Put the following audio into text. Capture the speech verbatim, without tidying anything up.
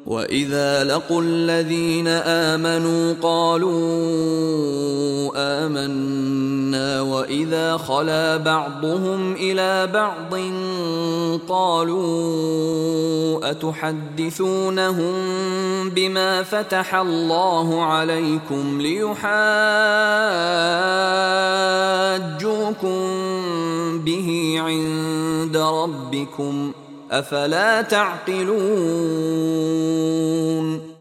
وَإِذَا لَقُوا الَّذِينَ آمَنُوا قَالُوا آمَنَّا وَإِذَا خَلَا بَعْضُهُمْ إِلَى بَعْضٍ قَالُوا أَتُحَدِّثُونَهُم بِمَا فَتَحَ اللَّهُ عَلَيْكُمْ لِيُحَاجُّوكُم بِهِ عِندَ رَبِّكُمْ ۚ أَفَلَا تَعْقِلُونَ